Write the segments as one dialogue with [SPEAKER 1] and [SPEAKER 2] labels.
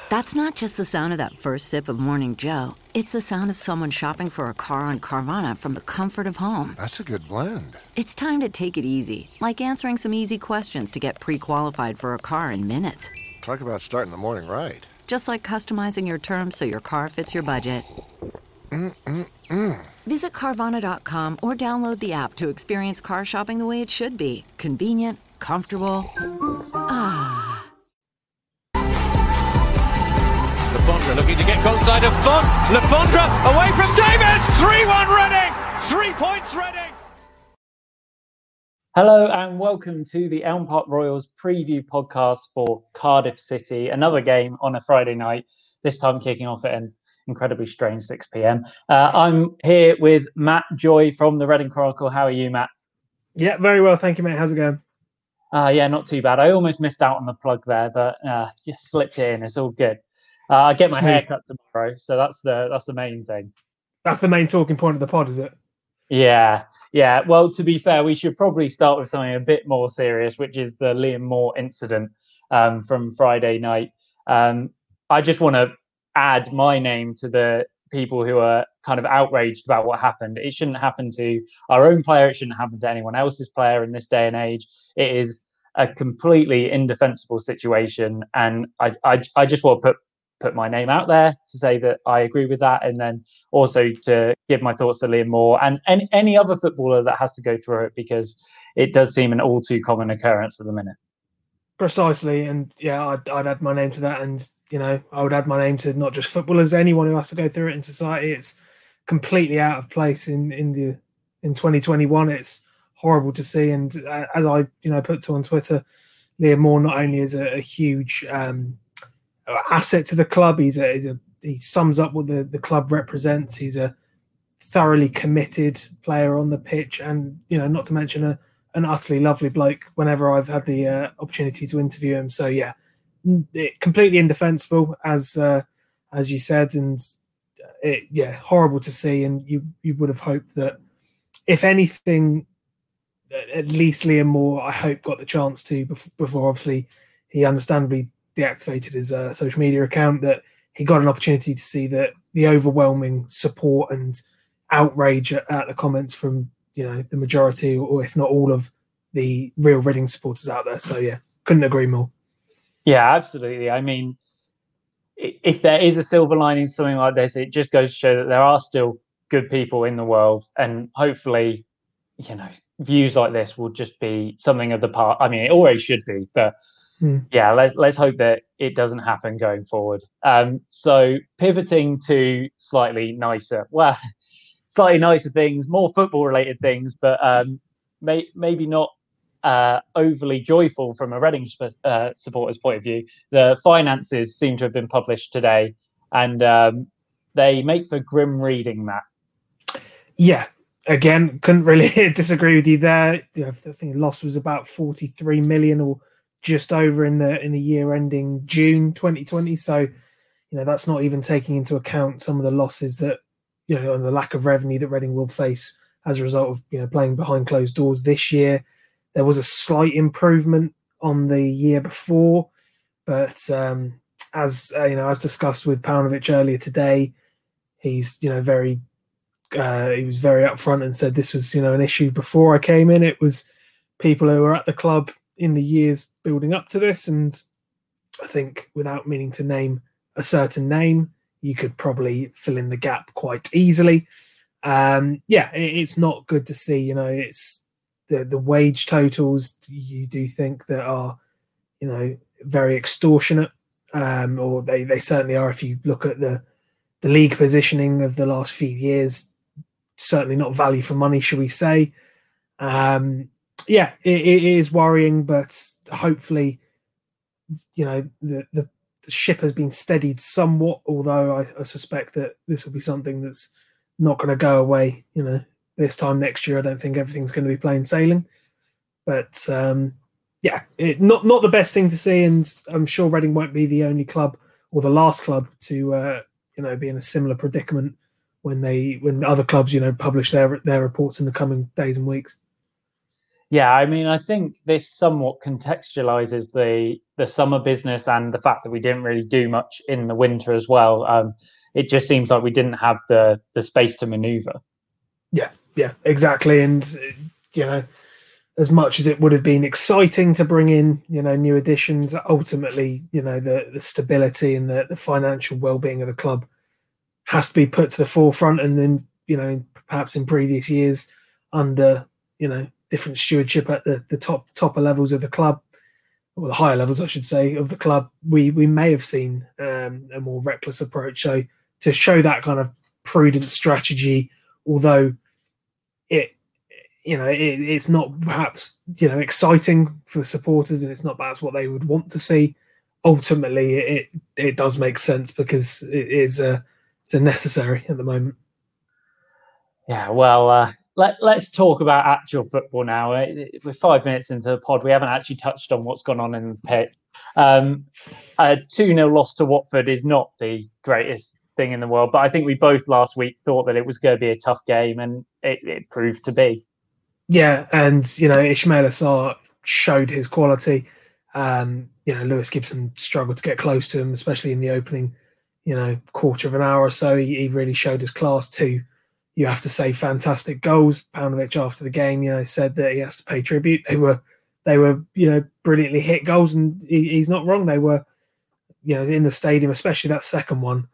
[SPEAKER 1] That's not just the sound of that first sip of Morning Joe. It's the sound of someone shopping for a car on Carvana from the comfort of home.
[SPEAKER 2] That's a good blend.
[SPEAKER 1] It's time to take it easy, like answering some easy questions to get pre-qualified for a car in minutes.
[SPEAKER 2] Talk about starting the morning right.
[SPEAKER 1] Just like customizing your terms so your car fits your budget. Visit Carvana.com or download the app to experience car shopping the way it should be. Convenient, comfortable. Ah.
[SPEAKER 3] Le Fondre looking to get close side of Font. Le Fondre away from David. 3-1 Reading. 3 points Reading.
[SPEAKER 4] Hello and welcome to the Elm Park Royals preview podcast for Cardiff City. Another game on a Friday night, this time kicking off at an incredibly strange 6 p.m. I'm here with Matt Joy from the Reading Chronicle. How are you, Matt?
[SPEAKER 5] Yeah, very well. Thank you, mate. How's it going?
[SPEAKER 4] Yeah, not too bad. I almost missed out on the plug there, but just slipped it in. It's all good. I get my hair cut tomorrow, so that's the main thing. That's the main talking point of the pod, is it? Yeah. Well, to be fair, we should probably start with something a bit more serious, which is the Liam Moore incident from Friday night. I just want to add my name to the people who are kind of outraged about what happened. It shouldn't happen to our own player. It shouldn't happen to anyone else's player in this day and age. It is a completely indefensible situation, and I just want to put my name out there to say that I agree with that, and then also to give my thoughts to Liam Moore and any other footballer that has to go through it, because it does seem an all too common occurrence at the minute.
[SPEAKER 5] Precisely, and yeah, I'd add my name to that, and I would add my name to not just footballers, anyone who has to go through it in society. It's completely out of place in 2021. It's horrible to see, and as I put to on Twitter, Liam Moore not only is a huge asset to the club, he sums up what the club represents. He's a thoroughly committed player on the pitch, and not to mention an utterly lovely bloke whenever I've had the opportunity to interview him. So yeah, completely indefensible, as you said, and horrible to see. And you would have hoped that, if anything, at least Liam Moore, I hope, got the chance to, before obviously he understandably deactivated his social media account, that he got an opportunity to see the overwhelming support and outrage at the comments from the majority, or if not all, of the real Reading supporters out there. So yeah, couldn't agree more. Yeah, absolutely. I mean, if there is a silver lining to something like this, it just goes to show that there are still good people in the world, and hopefully, views like this will just be something of the past. I mean, it always should be, but yeah, let's hope that it doesn't happen going forward. So pivoting to slightly nicer things, more football related things, but maybe not overly joyful from a Reading supporter's point of view. The finances seem to have been published today, and they make for grim reading, Matt. Yeah, again, couldn't really disagree with you there. I think the loss was about 43 million, or just over, in the year ending June 2020. So, that's not even taking into account some of the losses that, and the lack of revenue that Reading will face as a result of, playing behind closed doors this year. There was a slight improvement on the year before, but as discussed with Paunovic earlier today, he's, he was very upfront and said this was, an issue before I came in. It was people who were at the club in the years building up to this, and I think, without meaning to name a certain name, you could probably fill in the gap quite easily. It's not good to see. It's the wage totals you do think that are, very extortionate, or they certainly are. If you look at the league positioning of the last few years, certainly not value for money, shall we say. It is worrying, but hopefully, the ship has been steadied somewhat, although I suspect that this will be something that's not going to go away. This time next year, I don't think everything's going to be plain sailing. But not the best thing to see, and I'm sure Reading won't be the only club or the last club to be in a similar predicament when other clubs publish their reports in the coming days and weeks.
[SPEAKER 4] Yeah, I mean, I think this somewhat contextualizes the summer business and the fact that we didn't really do much in the winter as well. It just seems like we didn't have the space to maneuver.
[SPEAKER 5] Yeah, exactly. And as much as it would have been exciting to bring in, new additions, ultimately, the stability and the financial well-being of the club has to be put to the forefront. And then, perhaps in previous years, under different stewardship at the topper levels of the club, or the higher levels, I should say, of the club, we may have seen a more reckless approach. So to show that kind of prudent strategy, although it's not perhaps exciting for supporters, and it's not perhaps what they would want to see. Ultimately, it does make sense because it's a necessary at the moment.
[SPEAKER 4] Yeah, well, let's talk about actual football now. We're 5 minutes into the pod. We haven't actually touched on what's gone on in the pitch. A 2-0 loss to Watford is not the greatest thing in the world, but I think we both last week thought that it was going to be a tough game, and it proved to be.
[SPEAKER 5] Yeah, and Ismaila Sarr showed his quality. Lewis Gibson struggled to get close to him, especially in the opening, quarter of an hour or so. He really showed his class too. You have to say, fantastic goals. Paunovic after the game, said that he has to pay tribute. They were brilliantly hit goals, and he's not wrong. They were, in the stadium, especially that second one.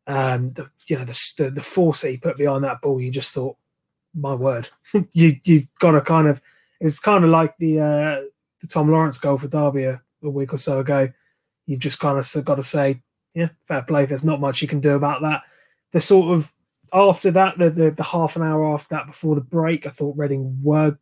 [SPEAKER 5] The force that he put behind that ball, you just thought, my word, you've got to kind of. It was kind of like the Tom Lawrence goal for Derby a week or so ago. You've just kind of got to say, yeah, fair play. There's not much you can do about that. The sort of after that, the half an hour after that, before the break, I thought Reading were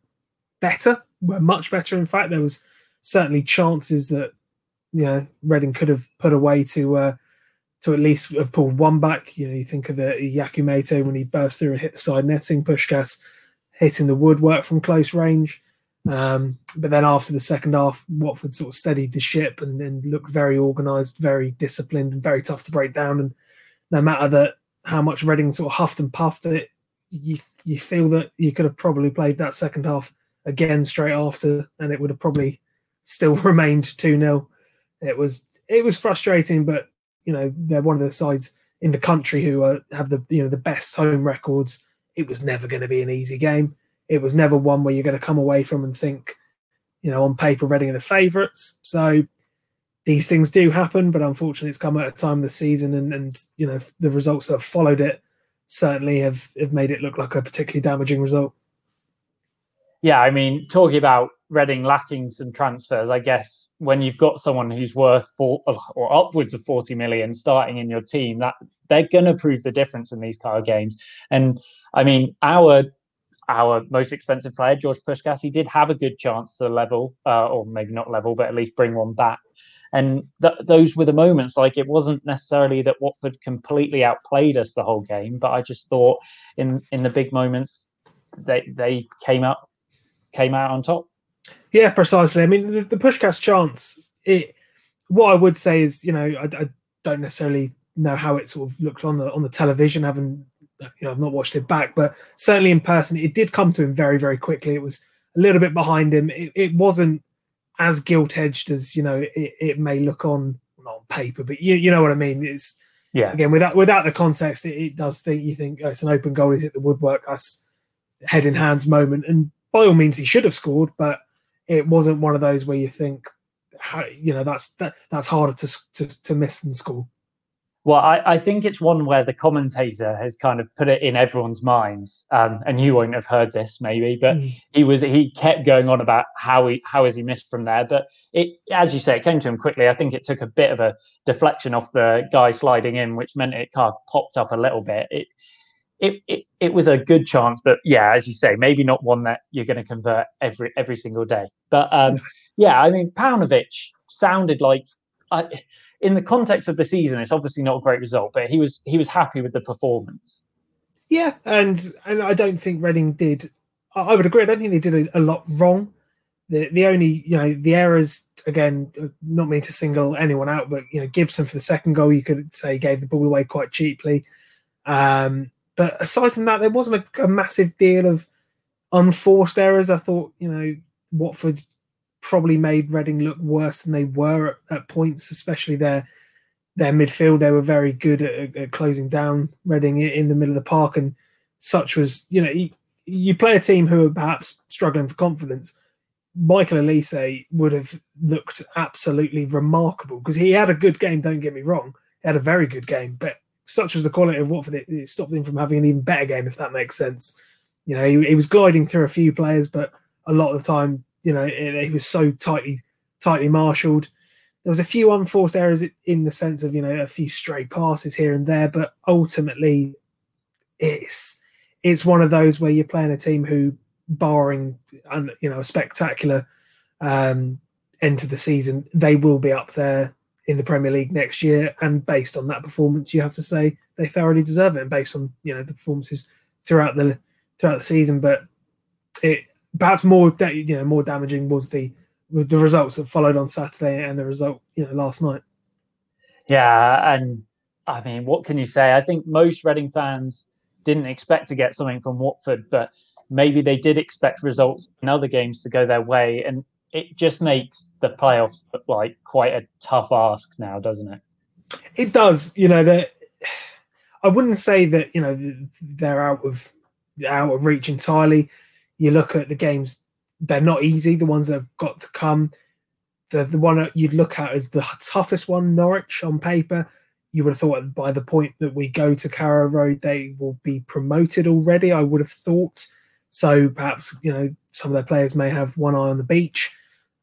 [SPEAKER 5] much better. In fact, there was certainly chances that Reading could have put away to at least have pulled one back. You think of the Yakumete when he burst through and hit the side netting, Puskás hitting the woodwork from close range. But then after the second half, Watford sort of steadied the ship and looked very organised, very disciplined, and very tough to break down. And no matter how much Reading sort of huffed and puffed it, you feel that you could have probably played that second half again straight after, and it would have probably still remained 2-0. It was frustrating, but they're one of the sides in the country who have the best home records. It was never going to be an easy game. It was never one where you're going to come away from and think, on paper, Reading are the favourites. So these things do happen, but unfortunately it's come at a time of the season, and the results that have followed it certainly have made it look like a particularly damaging result.
[SPEAKER 4] Yeah, I mean, talking about Reading lacking some transfers, I guess when you've got someone who's worth or upwards of 40 million starting in your team, that they're going to prove the difference in these kind of games. And I mean, our most expensive player, George Puskás, he did have a good chance to level, or maybe not level, but at least bring one back. And those were the moments. Like, it wasn't necessarily that Watford completely outplayed us the whole game, but I just thought in the big moments they came out on top.
[SPEAKER 5] Yeah, precisely. I mean, the Puskás chance, what I would say is, I don't necessarily know how it sort of looked on the television, I've not watched it back, but certainly in person, it did come to him very, very quickly. It was a little bit behind him. It wasn't as gilt-edged as, it may look not on paper, but you know what I mean? It's, yeah. Again, without the context, it does you think, it's an open goal, he's hit the woodwork, that's head in hands moment. And by all means, he should have scored, but it wasn't one of those where you think, that's harder to miss than score.
[SPEAKER 4] Well, I think it's one where the commentator has kind of put it in everyone's minds, and you won't have heard this maybe, but he kept going on about how has he missed from there. But it, as you say, it came to him quickly. I think it took a bit of a deflection off the guy sliding in, which meant it kind of popped up a little bit. It was a good chance, but yeah, as you say, maybe not one that you're going to convert every single day. But yeah, I mean, Paunovic sounded like. In the context of the season, it's obviously not a great result, but he was happy with the performance.
[SPEAKER 5] Yeah, and I don't think Reading did. I would agree. I don't think they did a lot wrong. The only the errors, again, not meaning to single anyone out, but Gibson for the second goal, you could say gave the ball away quite cheaply. But aside from that, there wasn't a massive deal of unforced errors. I thought Watford probably made Reading look worse than they were at points, especially their midfield. They were very good at closing down Reading in the middle of the park, and such was, you play a team who are perhaps struggling for confidence. Michael Olise would have looked absolutely remarkable because he had a good game, don't get me wrong. He had a very good game, but such was the quality of Watford, it stopped him from having an even better game, if that makes sense. He was gliding through a few players, but a lot of the time, he was so tightly marshalled. There was a few unforced errors in the sense of, a few stray passes here and there, but ultimately it's one of those where you're playing a team who, barring a spectacular end to the season, they will be up there in the Premier League next year. And based on that performance, you have to say they thoroughly deserve it. And based on the performances throughout the season, but it perhaps more damaging was the results that followed on Saturday and the result last night.
[SPEAKER 4] Yeah, and I mean, what can you say? I think most Reading fans didn't expect to get something from Watford, but maybe they did expect results in other games to go their way, and it just makes the playoffs look like quite a tough ask now, doesn't it?
[SPEAKER 5] It does. I wouldn't say that they're out of reach entirely. You look at the games; they're not easy. The ones that have got to come, the one that you'd look at as the toughest one, Norwich, on paper. You would have thought by the point that we go to Carrow Road, they will be promoted already. I would have thought. So perhaps, some of their players may have one eye on the beach.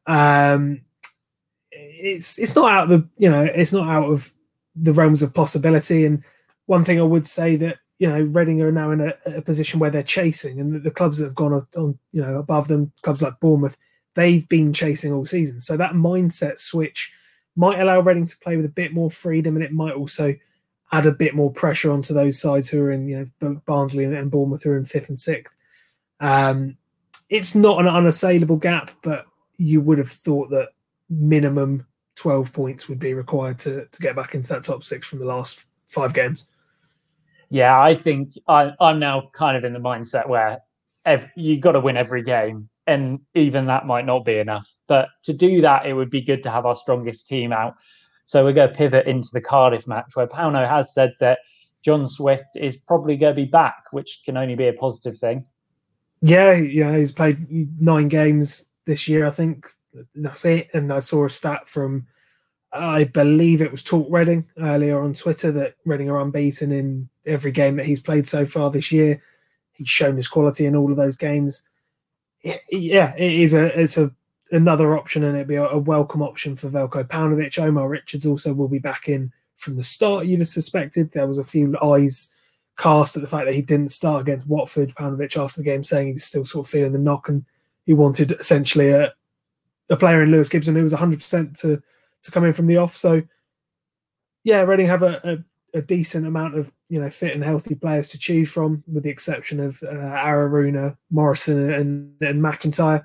[SPEAKER 5] It's not out of it's not out of the realms of possibility. And one thing I would say that, Reading are now in a position where they're chasing, and the clubs that have gone on, above them, clubs like Bournemouth, they've been chasing all season. So that mindset switch might allow Reading to play with a bit more freedom, and it might also add a bit more pressure onto those sides who are in, Barnsley and Bournemouth who are in 5th and 6th. It's not an unassailable gap, but you would have thought that minimum 12 points would be required to get back into that top 6 from the last 5 games.
[SPEAKER 4] Yeah, I think I'm now kind of in the mindset where you've got to win every game, and even that might not be enough. But to do that, it would be good to have our strongest team out. So we're going to pivot into the Cardiff match, where Pauno has said that John Swift is probably going to be back, which can only be a positive thing.
[SPEAKER 5] Yeah, he's played 9 games this year, I think. That's it. And I saw a stat from, I believe it was Talk Reading earlier on Twitter, that Reading are unbeaten in every game that he's played so far this year. He's shown his quality in all of those games. Yeah, it's another option, and it'd be a welcome option for Veljko Paunovic. Omar Richards also will be back in from the start, you'd have suspected. There was a few eyes cast at the fact that he didn't start against Watford. Paunovic after the game saying he was still sort of feeling the knock, and he wanted essentially a player in Lewis Gibson who was 100% to come in from the off. So yeah, Reading have a decent amount of fit and healthy players to choose from, with the exception of Araruna, Morrison, and McIntyre.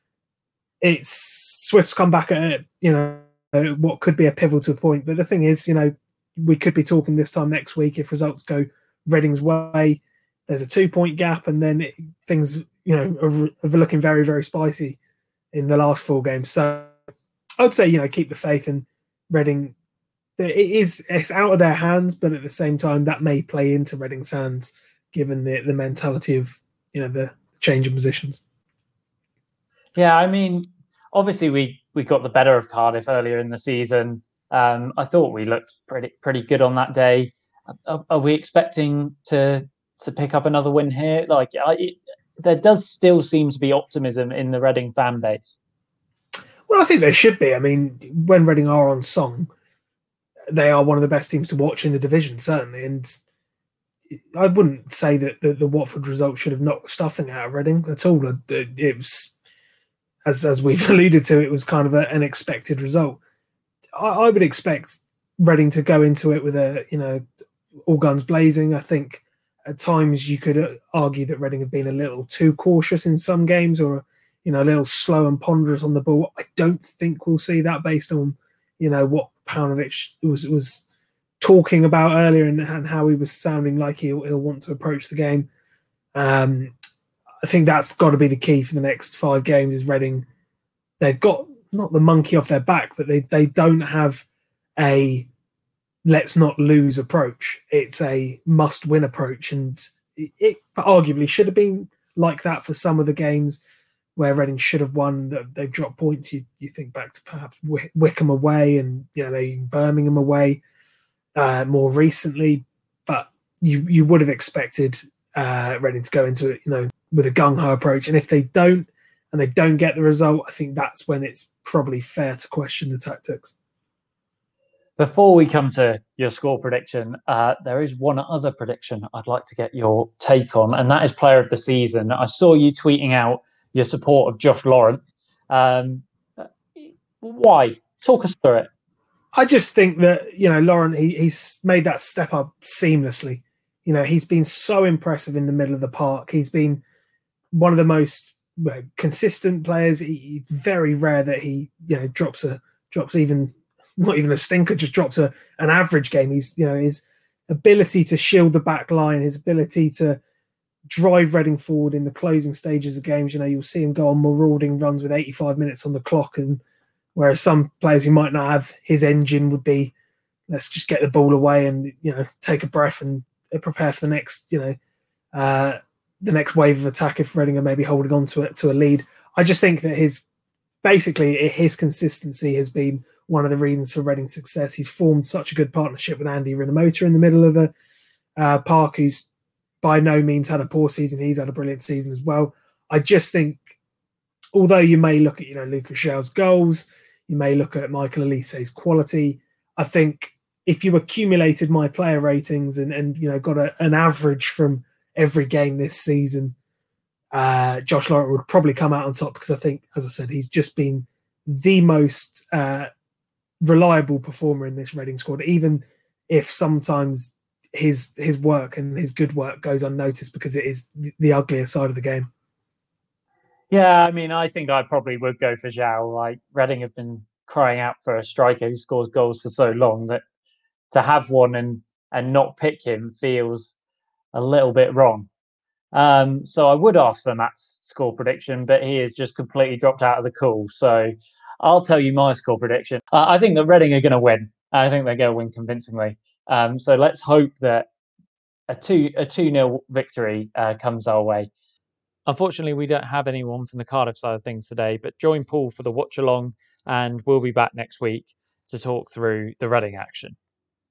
[SPEAKER 5] It's Swift's come back at what could be a pivotal point, but the thing is, we could be talking this time next week if results go Reading's way. There's a 2-point gap, and then things are looking very, very spicy in the last 4 games. So I would say keep the faith in Reading. It's out of their hands, but at the same time that may play into Reading's hands given the mentality of the change in positions.
[SPEAKER 4] Yeah, I mean, obviously we got the better of Cardiff earlier in the season. I thought we looked pretty good on that day. Are we expecting to pick up another win here? There does still seem to be optimism in the Reading fan base.
[SPEAKER 5] Well, I think there should be. I mean, when Reading are on song, they are one of the best teams to watch in the division, certainly. And I wouldn't say that the Watford result should have knocked stuffing out of Reading at all. It was, as we've alluded to, it was kind of an expected result. I would expect Reading to go into it with all guns blazing. I think at times you could argue that Reading have been a little too cautious in some games, or a little slow and ponderous on the ball. I don't think we'll see that based on what Paunovic was talking about earlier and how he was sounding like he'll want to approach the game. I think that's got to be the key for the next 5 games, is Reading they've got not the monkey off their back, but they don't have a let's not lose approach. It's a must win approach, and it arguably should have been like that for some of the games where Reading should have won. They've dropped points. You think back to perhaps Wickham away, and maybe Birmingham away more recently, but you would have expected Reading to go into it, with a gung ho approach. And if they don't, and they don't get the result, I think that's when it's probably fair to question the tactics.
[SPEAKER 4] Before we come to your score prediction, there is one other prediction I'd like to get your take on, and that is player of the season. I saw you tweeting out your support of Josh Laurent. Why? Talk us through it.
[SPEAKER 5] I just think that, Laurent, he's made that step up seamlessly. He's been so impressive in the middle of the park. He's been one of the most consistent players. It's very rare that he, drops even not even a stinker, just drops an average game. He's, his ability to shield the back line, his ability to drive Reading forward in the closing stages of games. You'll see him go on marauding runs with 85 minutes on the clock, and whereas some players who might not have his engine would be, let's just get the ball away and take a breath and prepare for the next the next wave of attack if Reading are maybe holding on to a lead. I just think that his consistency has been one of the reasons for Reading's success. He's formed such a good partnership with Andy Rinomhota in the middle of the park, who's by no means had a poor season. He's had a brilliant season as well. I just think, although you may look at Lucas João's goals, you may look at Michael Elise's quality, I think if you accumulated my player ratings and got an average from every game this season, Josh Laurent would probably come out on top, because I think, as I said, he's just been the most reliable performer in this Reading squad, even if sometimes his work and his good work goes unnoticed because it is the uglier side of the game.
[SPEAKER 4] Yeah, I mean, I think I probably would go for João. Like, Reading have been crying out for a striker who scores goals for so long that to have one and not pick him feels a little bit wrong. So I would ask for Matt's score prediction, but he has just completely dropped out of the call. So I'll tell you my score prediction. I think that Reading are going to win. I think they're going to win convincingly. So let's hope that a 2-0 victory comes our way. Unfortunately, we don't have anyone from the Cardiff side of things today, but join Paul for the watch along, and we'll be back next week to talk through the Reading action.